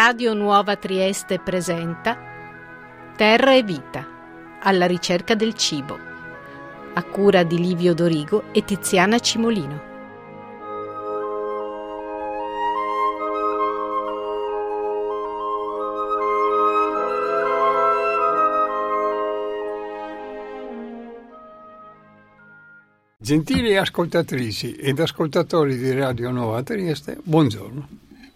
Radio Nuova Trieste presenta Terra e Vita, alla ricerca del cibo, a cura di Livio Dorigo e Tiziana Cimolino. Gentili ascoltatrici ed ascoltatori di Radio Nuova Trieste, buongiorno.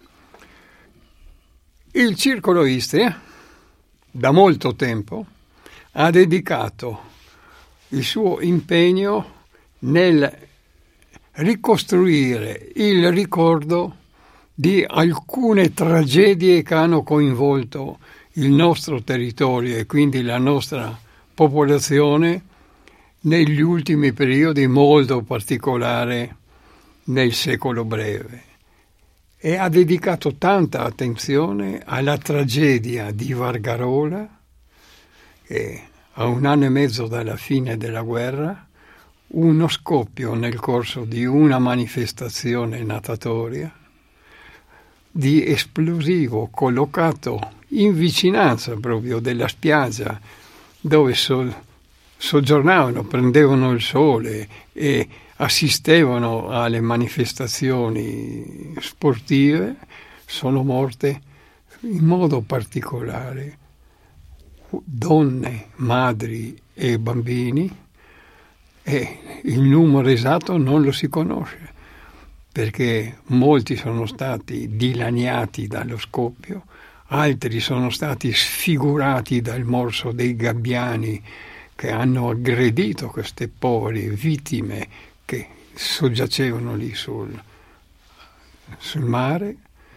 Il Circolo Istria, da molto tempo, ha dedicato il suo impegno nel ricostruire il ricordo di alcune tragedie che hanno coinvolto il nostro territorio e quindi la nostra popolazione negli ultimi periodi, molto particolare nel secolo breve, e ha dedicato tanta attenzione alla tragedia di Vargarola, che a 1 anno e mezzo dalla fine della guerra, uno scoppio nel corso di una manifestazione natatoria di esplosivo collocato in vicinanza proprio della spiaggia dove soggiornavano, prendevano il sole e assistevano alle manifestazioni sportive. Sono morte in modo particolare donne, madri e bambini, e il numero esatto non lo si conosce perché molti sono stati dilaniati dallo scoppio, altri sono stati sfigurati dal morso dei gabbiani che hanno aggredito queste povere vittime che soggiacevano lì sul mare,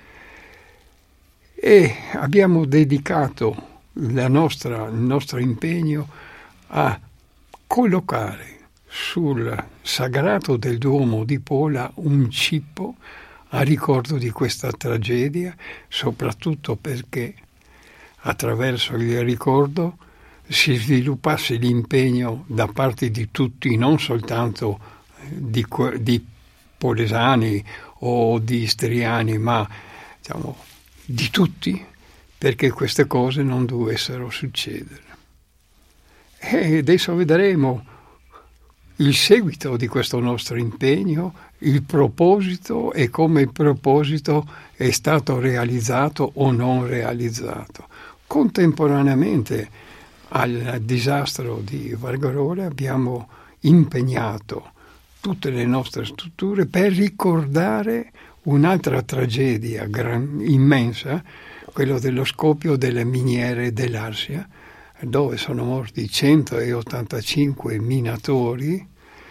e abbiamo dedicato il nostro impegno a collocare sul sagrato del Duomo di Pola un cippo a ricordo di questa tragedia, soprattutto perché attraverso il ricordo si sviluppasse l'impegno da parte di tutti, non soltanto di polesani o di istriani, ma diciamo di tutti, perché queste cose non dovessero succedere. E adesso vedremo il seguito di questo nostro impegno, il proposito e come il proposito è stato realizzato o non realizzato. Contemporaneamente al disastro di Vargarola abbiamo impegnato tutte le nostre strutture per ricordare un'altra tragedia immensa, quello dello scoppio delle miniere dell'Arsia, dove sono morti 185 minatori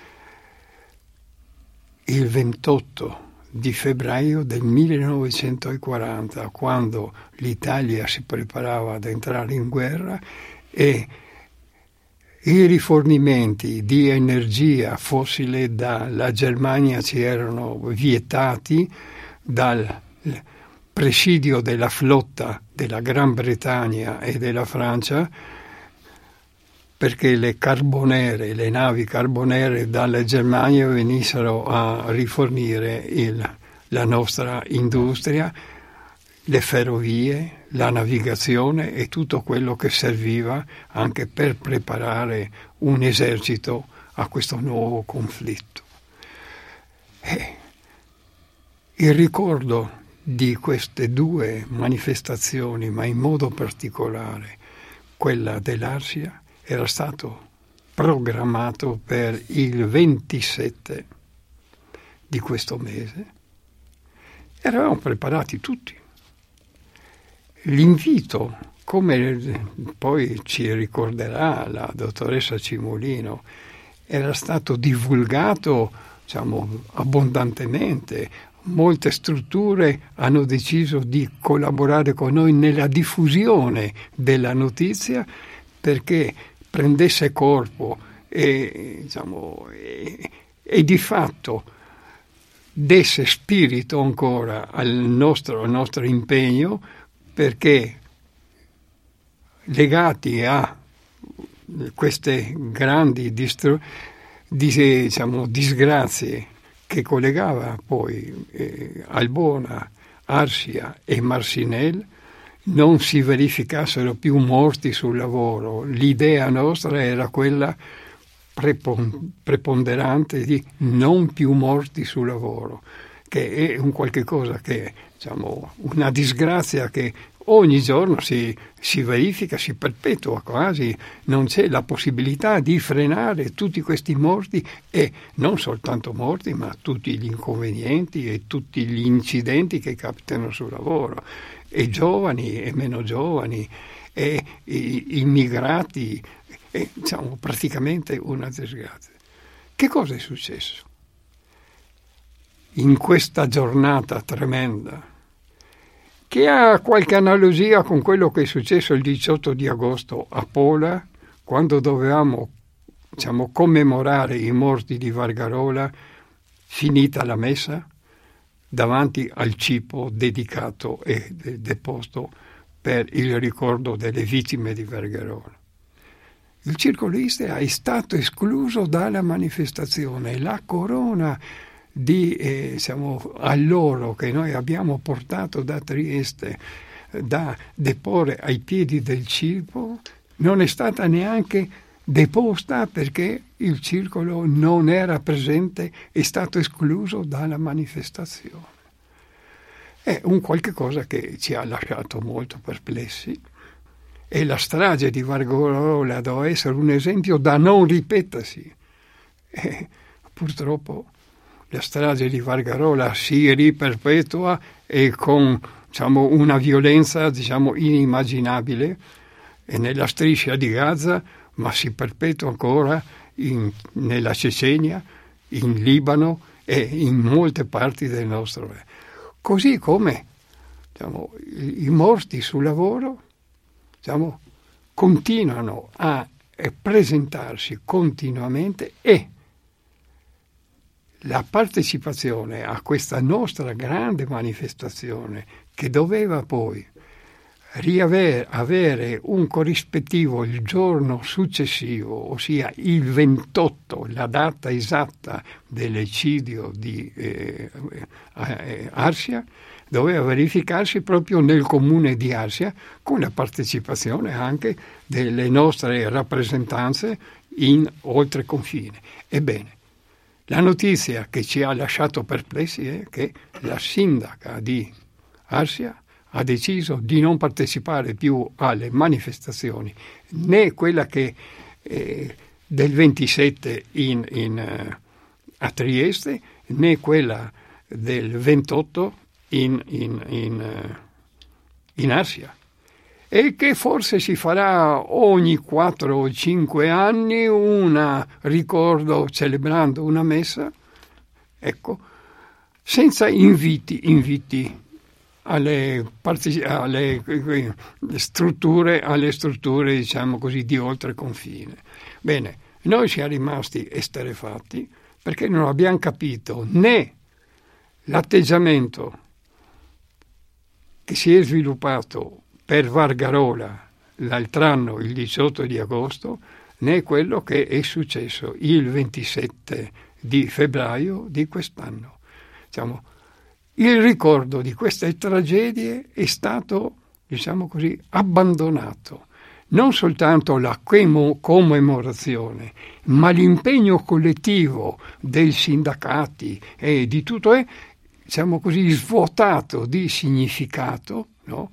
il 28 di febbraio del 1940, quando l'Italia si preparava ad entrare in guerra e i rifornimenti di energia fossile dalla Germania ci erano vietati dal presidio della flotta della Gran Bretagna e della Francia, perché le navi carbonere dalla Germania venissero a rifornire la nostra industria, le ferrovie, la navigazione e tutto quello che serviva anche per preparare un esercito a questo nuovo conflitto. Il ricordo di queste due manifestazioni, ma in modo particolare quella dell'Arsia, era stato programmato per il 27 di questo mese. Eravamo preparati tutti. L'invito, come poi ci ricorderà la dottoressa Cimolino, era stato divulgato, abbondantemente. Molte strutture hanno deciso di collaborare con noi nella diffusione della notizia perché prendesse corpo e di fatto desse spirito ancora al nostro impegno, perché legati a queste grandi disgrazie che collegava poi Albona, Arsia e Marcinelle, non si verificassero più morti sul lavoro. L'idea nostra era quella preponderante di non più morti sul lavoro, che è un qualche cosa che, diciamo, una disgrazia che ogni giorno si verifica, si perpetua quasi, non c'è la possibilità di frenare tutti questi morti, e non soltanto morti, ma tutti gli inconvenienti e tutti gli incidenti che capitano sul lavoro, e giovani e meno giovani, e immigrati, e diciamo praticamente una disgrazia. Che cosa è successo in questa giornata tremenda, che ha qualche analogia con quello che è successo il 18 di agosto a Pola, quando dovevamo, diciamo, commemorare i morti di Vargarola, finita la messa, davanti al cipo dedicato e deposto per il ricordo delle vittime di Vargarola. Il Circolo Istea è stato escluso dalla manifestazione. La corona di alloro che noi abbiamo portato da Trieste da deporre ai piedi del cipo non è stata neanche deposta, perché il circolo non era presente, è stato escluso dalla manifestazione. È un qualche cosa che ci ha lasciato molto perplessi, e la strage di Vargarola doveva essere un esempio da non ripetersi. E purtroppo la strage di Vargarola si riperpetua, e con, diciamo, una violenza, diciamo, inimmaginabile, e nella striscia di Gaza, ma si perpetua ancora nella Cecenia, in Libano e in molte parti del nostro paese. Così come, diciamo, i morti sul lavoro, diciamo, continuano a presentarsi continuamente, e la partecipazione a questa nostra grande manifestazione, che doveva poi avere un corrispettivo il giorno successivo, ossia il 28, la data esatta dell'eccidio di Arsia, doveva verificarsi proprio nel comune di Arsia, con la partecipazione anche delle nostre rappresentanze in oltre confine. Ebbene, la notizia che ci ha lasciato perplessi è che la sindaca di Arsia ha deciso di non partecipare più alle manifestazioni, né quella che del 27 a Trieste, né quella del 28 in Arsia, e che forse si farà ogni 4 o 5 anni un ricordo, celebrando una messa, ecco, senza inviti alle strutture, diciamo così, di oltre confine. Bene, noi siamo rimasti esterrefatti, perché non abbiamo capito né l'atteggiamento che si è sviluppato per Vargarola l'altro anno, il 18 di agosto, né quello che è successo il 27 di febbraio di quest'anno. Diciamo, il ricordo di queste tragedie è stato, diciamo così, abbandonato. Non soltanto la commemorazione, ma l'impegno collettivo dei sindacati e di tutto è, diciamo così, svuotato di significato, no?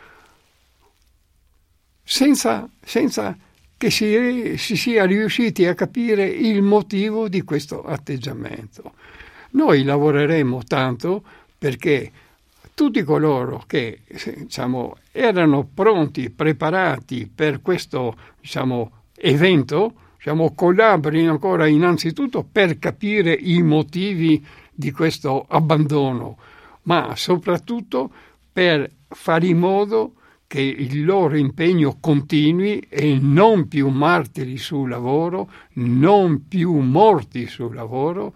Senza che si sia riusciti a capire il motivo di questo atteggiamento. Noi lavoreremo tanto perché tutti coloro che, diciamo, erano pronti, preparati per questo, diciamo, evento, diciamo, collaborino ancora innanzitutto per capire i motivi di questo abbandono, ma soprattutto per fare in modo che il loro impegno continui, e non più martiri sul lavoro, non più morti sul lavoro,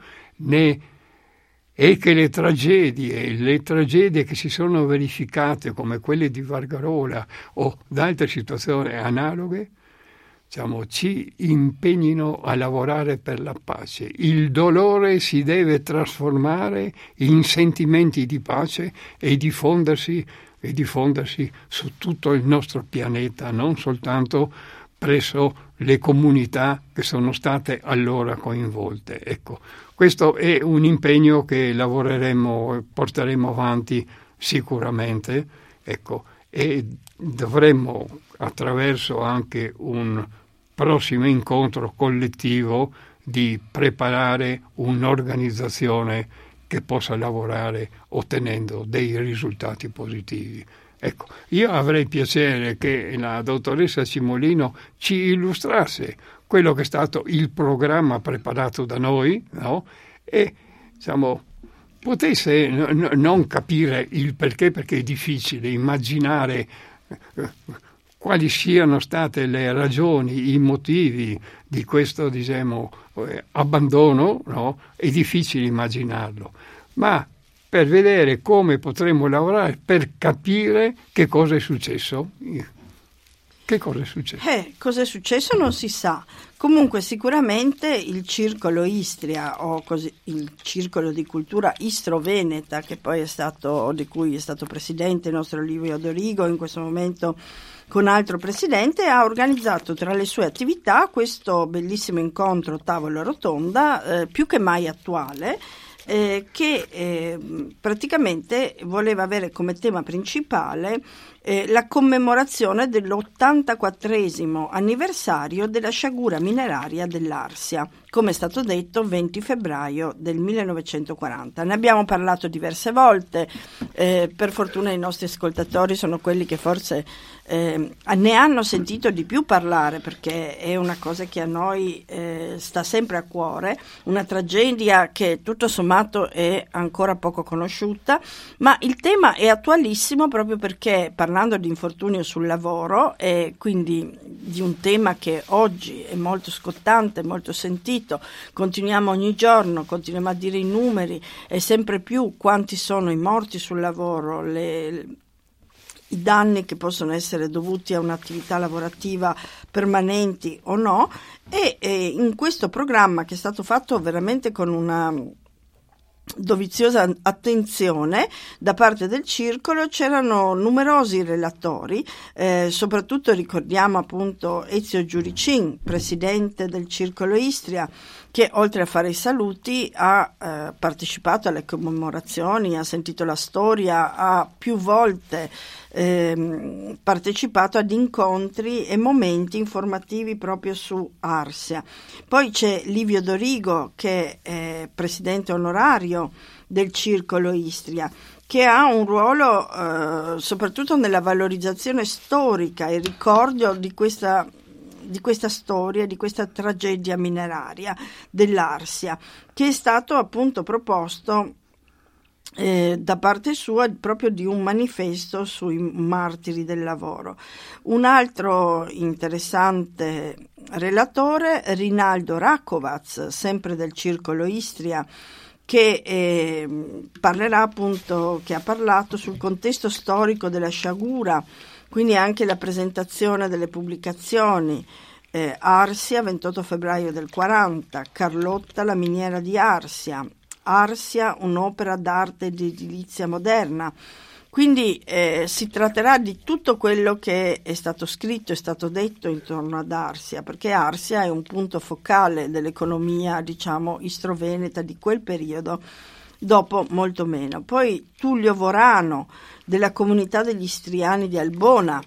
e che le tragedie che si sono verificate, come quelle di Vargarola o da altre situazioni analoghe, diciamo, ci impegnino a lavorare per la pace. Il dolore si deve trasformare in sentimenti di pace e diffondersi e diffondersi su tutto il nostro pianeta, non soltanto presso le comunità che sono state allora coinvolte. Ecco, questo è un impegno che lavoreremo e porteremo avanti sicuramente, ecco, e dovremmo, attraverso anche un prossimo incontro collettivo, di preparare un'organizzazione che possa lavorare ottenendo dei risultati positivi. Ecco, io avrei piacere che la dottoressa Cimolino ci illustrasse quello che è stato il programma preparato da noi, no? E diciamo, potesse non capire il perché è difficile immaginare quali siano state le ragioni, i motivi di questo, diciamo, abbandono, no? È difficile immaginarlo, ma per vedere come potremmo lavorare per capire che cosa è successo. Che cosa è successo? Cosa è successo non si sa. Comunque sicuramente il Circolo Istria, o così, il Circolo di Cultura Istro-Veneta, che poi di cui è stato presidente il nostro Livio Dorigo, in questo momento con altro presidente, ha organizzato tra le sue attività questo bellissimo incontro tavola rotonda, più che mai attuale, che praticamente voleva avere come tema principale la commemorazione dell'84esimo anniversario della sciagura mineraria dell'Arsia, come è stato detto 20 febbraio del 1940. Ne abbiamo parlato diverse volte, per fortuna i nostri ascoltatori sono quelli che forse ne hanno sentito di più parlare, perché è una cosa che a noi sta sempre a cuore, una tragedia che tutto sommato è ancora poco conosciuta, ma il tema è attualissimo proprio perché, parlando di infortunio sul lavoro e quindi di un tema che oggi è molto scottante, molto sentito, continuiamo ogni giorno, continuiamo a dire i numeri e sempre più quanti sono i morti sul lavoro, i danni che possono essere dovuti a un'attività lavorativa permanenti o no, e in questo programma, che è stato fatto veramente con una doviziosa attenzione da parte del circolo, c'erano numerosi relatori, soprattutto ricordiamo appunto Ezio Giuricin, presidente del Circolo Istria, che oltre a fare i saluti ha partecipato alle commemorazioni, ha sentito la storia, ha più volte partecipato ad incontri e momenti informativi proprio su Arsia. Poi c'è Livio Dorigo, che è presidente onorario del Circolo Istria, che ha un ruolo soprattutto nella valorizzazione storica e ricordo di questa storia, di questa tragedia mineraria dell'Arsia, che è stato appunto proposto da parte sua proprio di un manifesto sui martiri del lavoro. Un altro interessante relatore, Rinaldo Rakovac, sempre del Circolo Istria, che parlerà appunto, che ha parlato sul contesto storico della sciagura, quindi anche la presentazione delle pubblicazioni. Arsia, 28 febbraio del 40, Carlotta, la miniera di Arsia, Arsia, un'opera d'arte e di edilizia moderna. Quindi si tratterà di tutto quello che è stato scritto, è stato detto intorno ad Arsia, perché Arsia è un punto focale dell'economia, diciamo, istro-veneta di quel periodo, dopo molto meno. Poi Tullio Vorano, della comunità degli istriani di Albona,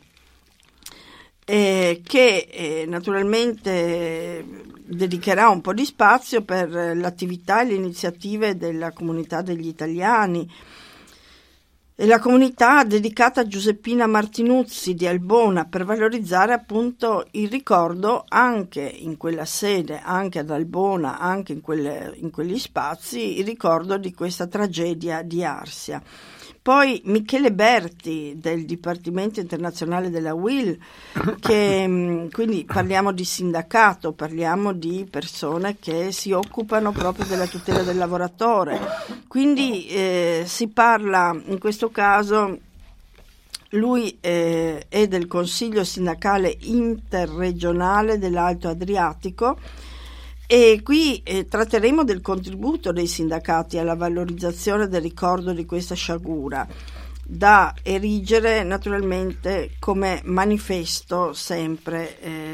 che naturalmente dedicherà un po' di spazio per l'attività e le iniziative della comunità degli italiani, e la comunità dedicata a Giuseppina Martinuzzi di Albona, per valorizzare appunto il ricordo anche in quella sede, anche ad Albona, anche in quegli spazi, il ricordo di questa tragedia di Arsia. Poi Michele Berti del Dipartimento Internazionale della UIL, che quindi parliamo di sindacato, parliamo di persone che si occupano proprio della tutela del lavoratore. Quindi si parla in questo caso, lui è del Consiglio Sindacale Interregionale dell'Alto Adriatico, e qui tratteremo del contributo dei sindacati alla valorizzazione del ricordo di questa sciagura. da erigere naturalmente come manifesto sempre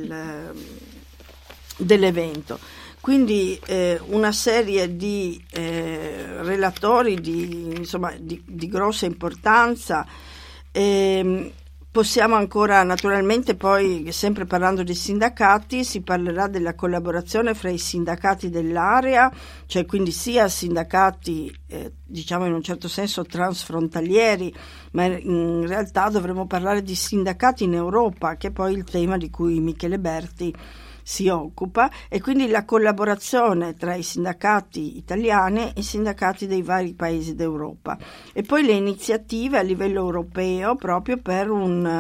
dell'evento. Quindi una serie di relatori di grossa importanza. Possiamo ancora, naturalmente, poi, sempre parlando di sindacati, si parlerà della collaborazione fra i sindacati dell'area, cioè quindi sia sindacati diciamo in un certo senso transfrontalieri, ma in realtà dovremmo parlare di sindacati in Europa, che è poi il tema di cui Michele Berti si occupa, e quindi la collaborazione tra i sindacati italiani e i sindacati dei vari paesi d'Europa, e poi le iniziative a livello europeo proprio per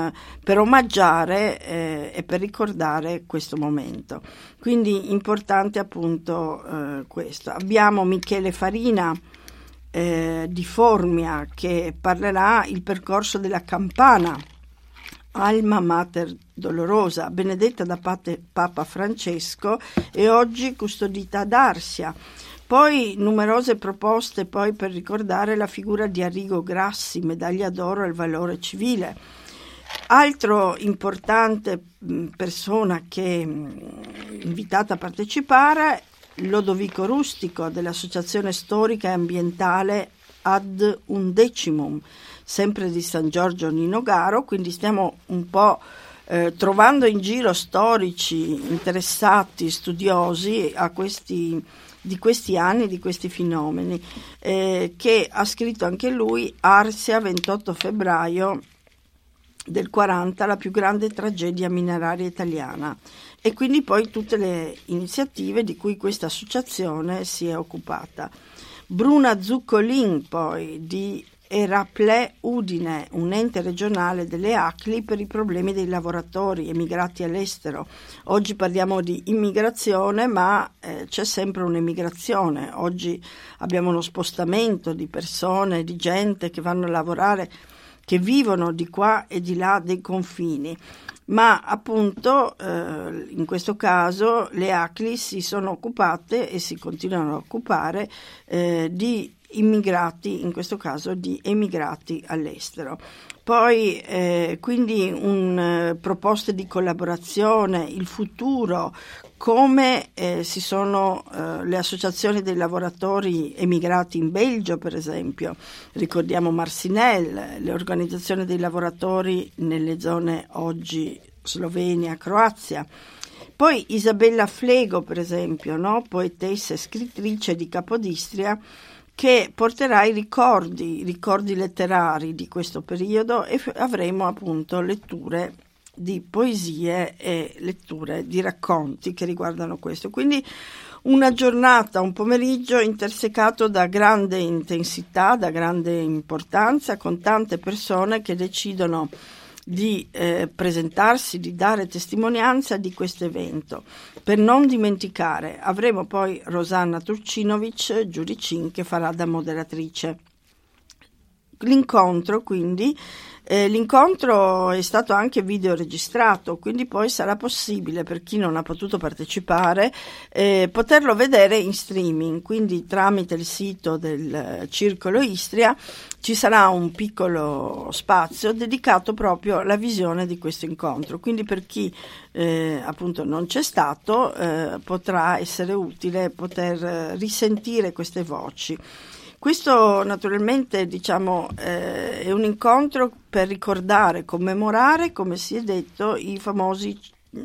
omaggiare e per ricordare questo momento. Quindi importante appunto questo. Abbiamo Michele Farina di Formia, che parlerà il percorso della campana Alma Mater Dolorosa, benedetta da Papa Francesco e oggi custodita ad Arsia. Poi numerose proposte poi per ricordare la figura di Arrigo Grassi, medaglia d'oro al valore civile. Altro importante persona che è invitata a partecipare, Lodovico Rustico dell'Associazione Storica e Ambientale Ad Undecimum, sempre di San Giorgio Ninogaro, quindi stiamo un po' trovando in giro storici interessati, studiosi di questi anni, di questi fenomeni, che ha scritto anche lui Arsia, 28 febbraio del 40, la più grande tragedia mineraria italiana, e quindi poi tutte le iniziative di cui questa associazione si è occupata. Bruna Zuccolin poi di Eraplè Udine, un ente regionale delle ACLI per i problemi dei lavoratori emigrati all'estero. Oggi parliamo di immigrazione, ma c'è sempre un'emigrazione. Oggi abbiamo uno spostamento di persone, di gente che vanno a lavorare, che vivono di qua e di là dei confini. Ma appunto in questo caso le ACLI si sono occupate e si continuano a occupare di immigrati, in questo caso di emigrati all'estero. Poi quindi proposte di collaborazione, il futuro, come si sono le associazioni dei lavoratori emigrati in Belgio, per esempio, ricordiamo Marcinelle, le organizzazioni dei lavoratori nelle zone oggi Slovenia, Croazia. Poi Isabella Flego, per esempio, no? Poetessa e scrittrice di Capodistria, che porterà i ricordi letterari di questo periodo, e avremo appunto letture di poesie e letture di racconti che riguardano questo. Quindi una giornata, un pomeriggio intersecato da grande intensità, da grande importanza, con tante persone che decidono di presentarsi, di dare testimonianza di questo evento. Per non dimenticare, avremo poi Rosanna Turcinovic, giudicin, che farà da moderatrice. L'incontro quindi, l'incontro è stato anche videoregistrato, quindi poi sarà possibile per chi non ha potuto partecipare poterlo vedere in streaming, quindi tramite il sito del Circolo Istria ci sarà un piccolo spazio dedicato proprio alla visione di questo incontro, quindi per chi appunto non c'è stato potrà essere utile poter risentire queste voci. Questo naturalmente è un incontro per ricordare, commemorare, come si è detto, i famosi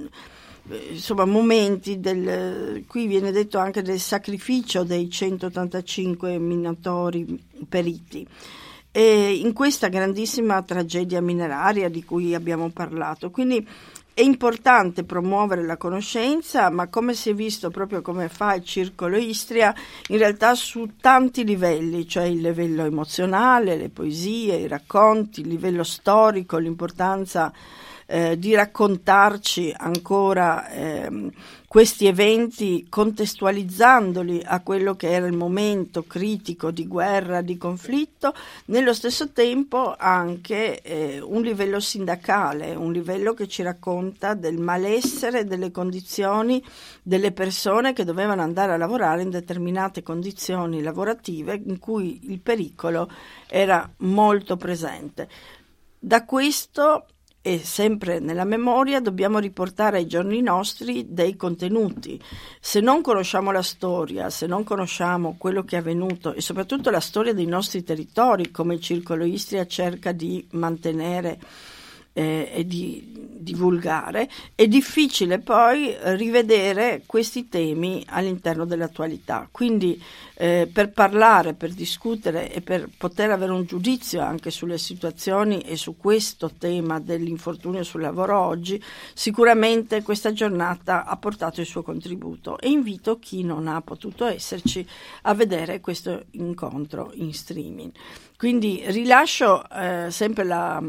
momenti qui viene detto anche del sacrificio dei 185 minatori periti. E in questa grandissima tragedia mineraria di cui abbiamo parlato. Quindi è importante promuovere la conoscenza, ma come si è visto proprio come fa il Circolo Istria, in realtà su tanti livelli, cioè il livello emozionale, le poesie, i racconti, il livello storico, l'importanza di raccontarci ancora questi eventi, contestualizzandoli a quello che era il momento critico di guerra, di conflitto, nello stesso tempo anche un livello sindacale, un livello che ci racconta del malessere, delle condizioni delle persone che dovevano andare a lavorare in determinate condizioni lavorative in cui il pericolo era molto presente. Da questo, e sempre nella memoria, dobbiamo riportare ai giorni nostri dei contenuti. Se non conosciamo la storia, se non conosciamo quello che è avvenuto e soprattutto la storia dei nostri territori, come il Circolo Istria cerca di mantenere e di divulgare, è difficile poi rivedere questi temi all'interno dell'attualità. Quindi per parlare, per discutere e per poter avere un giudizio anche sulle situazioni e su questo tema dell'infortunio sul lavoro oggi, sicuramente questa giornata ha portato il suo contributo e invito chi non ha potuto esserci a vedere questo incontro in streaming. Quindi rilascio sempre la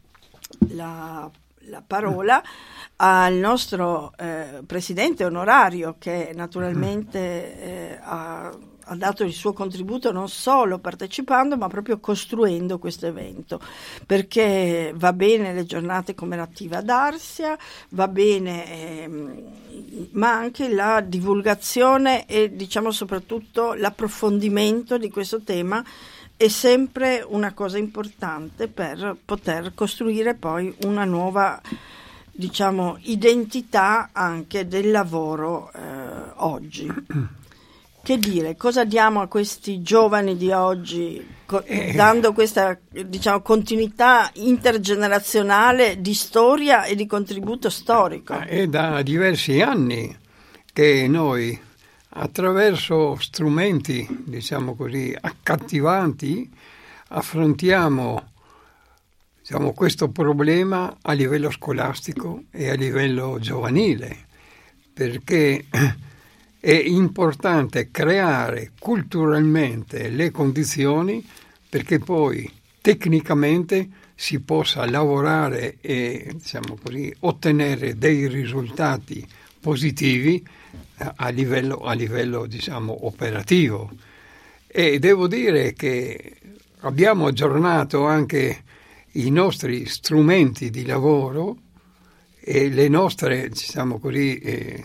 parola al nostro presidente onorario, che naturalmente ha dato il suo contributo non solo partecipando ma proprio costruendo questo evento, perché va bene le giornate commemorative ad Arsia, va bene ma anche la divulgazione e diciamo soprattutto l'approfondimento di questo tema è sempre una cosa importante per poter costruire poi una nuova, diciamo, identità anche del lavoro oggi. Che dire, cosa diamo a questi giovani di oggi, dando questa, diciamo, continuità intergenerazionale di storia e di contributo storico? È da diversi anni che noi, attraverso strumenti, diciamo così, accattivanti, affrontiamo, diciamo, questo problema a livello scolastico e a livello giovanile, perché è importante creare culturalmente le condizioni perché poi tecnicamente si possa lavorare e, diciamo così, ottenere dei risultati positivi a livello diciamo operativo. E devo dire che abbiamo aggiornato anche i nostri strumenti di lavoro e le nostre, diciamo così,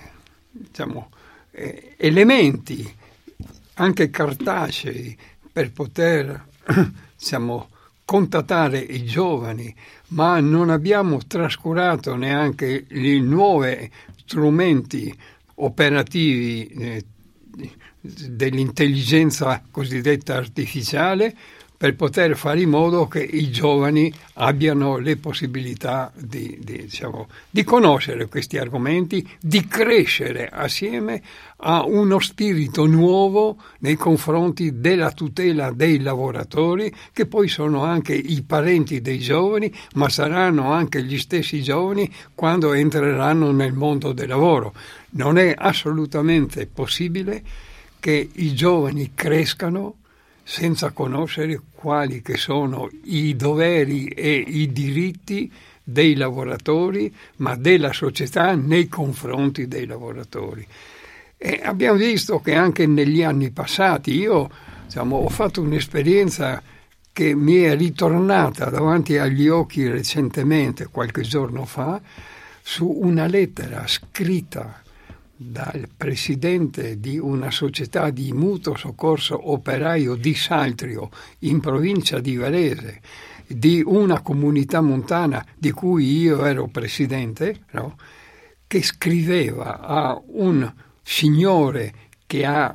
elementi anche cartacei per poter diciamo contattare i giovani, ma non abbiamo trascurato neanche i nuovi strumenti operativi dell'intelligenza cosiddetta artificiale per poter fare in modo che i giovani abbiano le possibilità di conoscere questi argomenti, di crescere assieme a uno spirito nuovo nei confronti della tutela dei lavoratori, che poi sono anche i parenti dei giovani, ma saranno anche gli stessi giovani quando entreranno nel mondo del lavoro. Non è assolutamente possibile che i giovani crescano senza conoscere quali che sono i doveri e i diritti dei lavoratori, ma della società nei confronti dei lavoratori. E abbiamo visto che anche negli anni passati io ho fatto un'esperienza che mi è ritornata davanti agli occhi recentemente, qualche giorno fa, su una lettera scritta dal presidente di una società di mutuo soccorso operaio di Saltrio, in provincia di Varese, di una comunità montana di cui io ero presidente, no? Che scriveva a un signore che ha,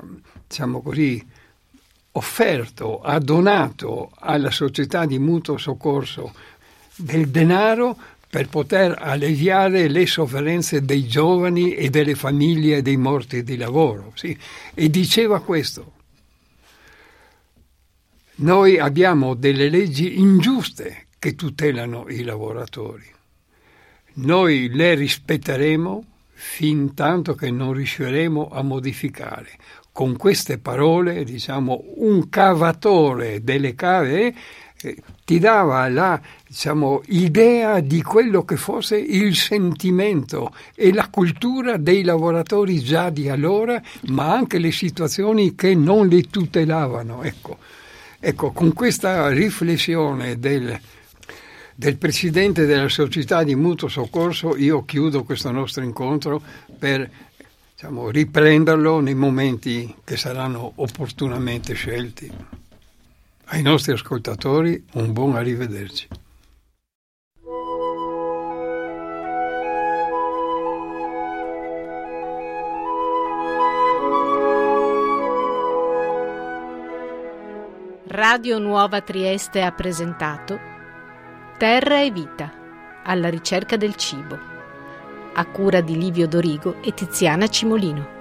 offerto, ha donato alla società di mutuo soccorso del denaro per poter alleviare le sofferenze dei giovani e delle famiglie dei morti di lavoro. Sì. E diceva questo: noi abbiamo delle leggi ingiuste che tutelano i lavoratori. Noi le rispetteremo fin tanto che non riusciremo a modificare. Con queste parole, un cavatore delle cave ti dava la, diciamo, idea di quello che fosse il sentimento e la cultura dei lavoratori già di allora, ma anche le situazioni che non li tutelavano. Ecco, con questa riflessione del Presidente della Società di Mutuo Soccorso io chiudo questo nostro incontro per, diciamo, riprenderlo nei momenti che saranno opportunamente scelti. Ai nostri ascoltatori un buon arrivederci. Radio Nuova Trieste ha presentato Terra e Vita, alla ricerca del cibo, a cura di Livio Dorigo e Tiziana Cimolino.